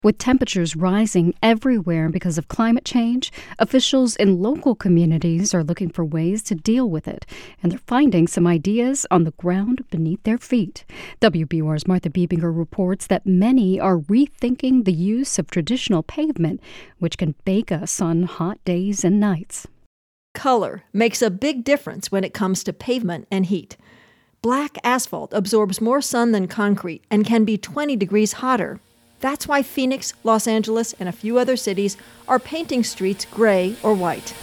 With temperatures rising everywhere because of climate change, officials in local communities are looking for ways to deal with it, and they're finding some ideas on the ground beneath their feet. WBUR's Martha Biebinger reports that many are rethinking the use of traditional pavement, which can bake us on hot days and nights. Color makes a big difference when it comes to pavement and heat. Black asphalt absorbs more sun than concrete and can be 20 degrees hotter. That's why Phoenix, Los Angeles, and a few other cities are painting streets gray or white.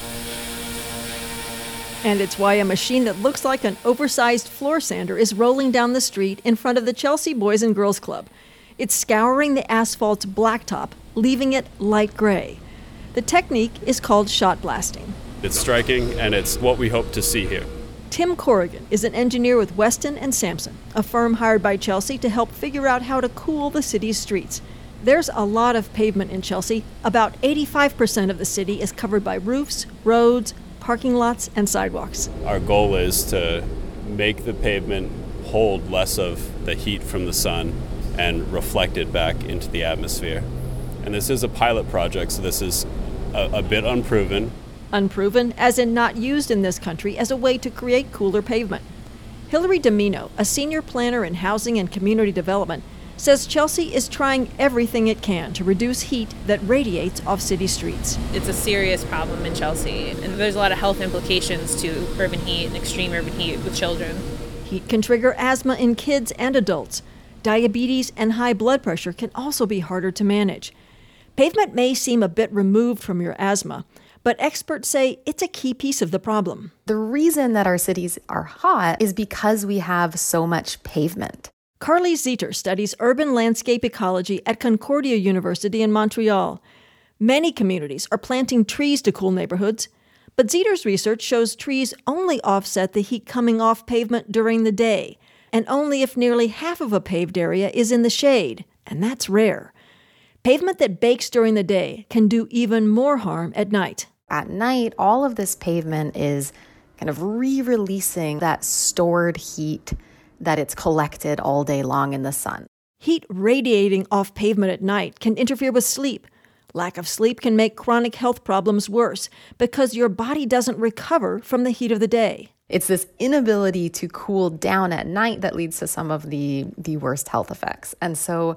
And it's why a machine that looks like an oversized floor sander is rolling down the street in front of the Chelsea Boys and Girls Club. It's scouring the asphalt's blacktop, leaving it light gray. The technique is called shot blasting. It's striking, and it's what we hope to see here. Tim Corrigan is an engineer with Weston and Sampson, a firm hired by Chelsea to help figure out how to cool the city's streets. There's a lot of pavement in Chelsea. About 85% of the city is covered by roofs, roads, parking lots, and sidewalks. Our goal is to make the pavement hold less of the heat from the sun and reflect it back into the atmosphere. And this is a pilot project, so this is a bit unproven. Unproven, as in not used in this country as a way to create cooler pavement. Hillary Domino, a senior planner in housing and community development, says Chelsea is trying everything it can to reduce heat that radiates off city streets. It's a serious problem in Chelsea, and there's a lot of health implications to urban heat and extreme urban heat with children. Heat can trigger asthma in kids and adults. Diabetes and high blood pressure can also be harder to manage. Pavement may seem a bit removed from your asthma, but experts say it's a key piece of the problem. The reason that our cities are hot is because we have so much pavement. Carly Zeter studies urban landscape ecology at Concordia University in Montreal. Many communities are planting trees to cool neighborhoods, but Zeter's research shows trees only offset the heat coming off pavement during the day, and only if nearly half of a paved area is in the shade, and that's rare. Pavement that bakes during the day can do even more harm at night. At night, all of this pavement is kind of re-releasing that stored heat that it's collected all day long in the sun. Heat radiating off pavement at night can interfere with sleep. Lack of sleep can make chronic health problems worse because your body doesn't recover from the heat of the day. It's this inability to cool down at night that leads to some of the worst health effects. And so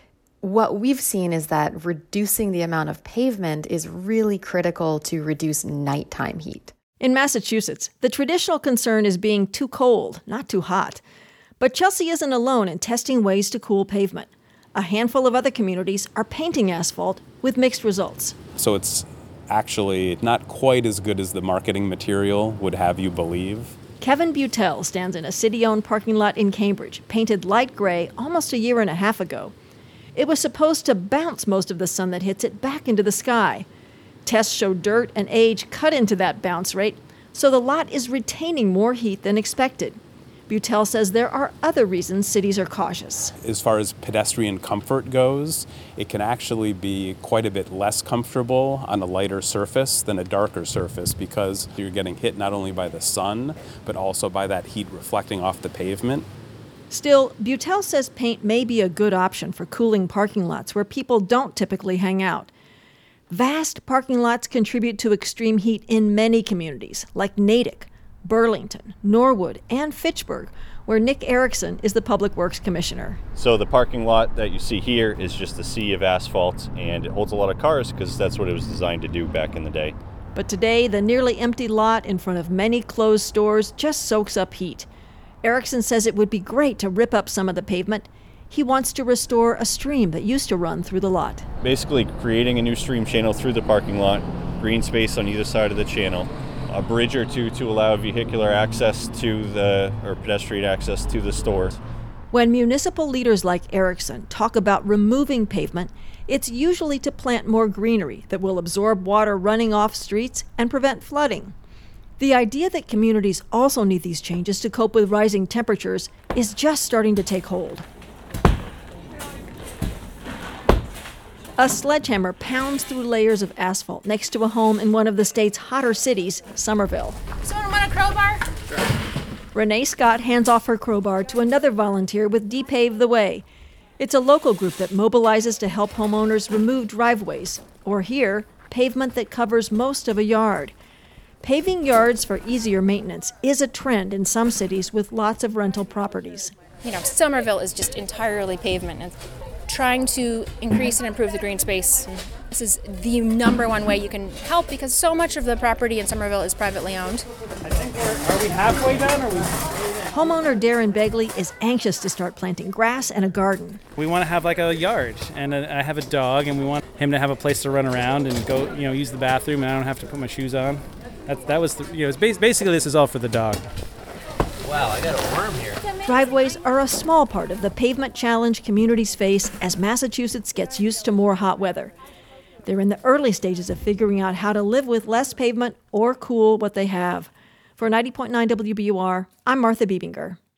what we've seen is that reducing the amount of pavement is really critical to reduce nighttime heat. In Massachusetts, the traditional concern is being too cold, not too hot. But Chelsea isn't alone in testing ways to cool pavement. A handful of other communities are painting asphalt with mixed results. So it's actually not quite as good as the marketing material would have you believe. Kevin Butel stands in a city-owned parking lot in Cambridge, painted light gray almost a year and a half ago. It was supposed to bounce most of the sun that hits it back into the sky. Tests show dirt and age cut into that bounce rate, so the lot is retaining more heat than expected. Butel says there are other reasons cities are cautious. As far as pedestrian comfort goes, it can actually be quite a bit less comfortable on a lighter surface than a darker surface because you're getting hit not only by the sun, but also by that heat reflecting off the pavement. Still, Butel says paint may be a good option for cooling parking lots where people don't typically hang out. Vast parking lots contribute to extreme heat in many communities, like Natick, Burlington, Norwood, and Fitchburg, where Nick Erickson is the Public Works Commissioner. So the parking lot that you see here is just a sea of asphalt, and it holds a lot of cars because that's what it was designed to do back in the day. But today, the nearly empty lot in front of many closed stores just soaks up heat. Erickson says it would be great to rip up some of the pavement. He wants to restore a stream that used to run through the lot. Basically creating a new stream channel through the parking lot, green space on either side of the channel, a bridge or two to allow vehicular access or pedestrian access to the stores. When municipal leaders like Erickson talk about removing pavement, it's usually to plant more greenery that will absorb water running off streets and prevent flooding. The idea that communities also need these changes to cope with rising temperatures is just starting to take hold. A sledgehammer pounds through layers of asphalt next to a home in one of the state's hotter cities, Somerville. Someone want a crowbar? Renee Scott hands off her crowbar to another volunteer with D-Pave the Way. It's a local group that mobilizes to help homeowners remove driveways, or here, pavement that covers most of a yard. Paving yards for easier maintenance is a trend in some cities with lots of rental properties. Somerville is just entirely pavement, and trying to increase and improve the green space. This is the number one way you can help, because so much of the property in Somerville is privately owned. I think are we halfway done? Homeowner Darren Begley is anxious to start planting grass and a garden. We want to have like a yard, and I have a dog, and we want him to have a place to run around and go, use the bathroom, and I don't have to put my shoes on. Basically this is all for the dog. Wow, I got a worm here. Driveways are a small part of the pavement challenge communities face as Massachusetts gets used to more hot weather. They're in the early stages of figuring out how to live with less pavement or cool what they have. For 90.9 WBUR, I'm Martha Biebinger.